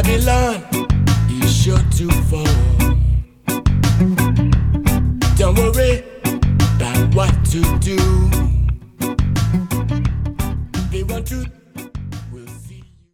Babylon is sure to fall. Don't worry about what to do. They want to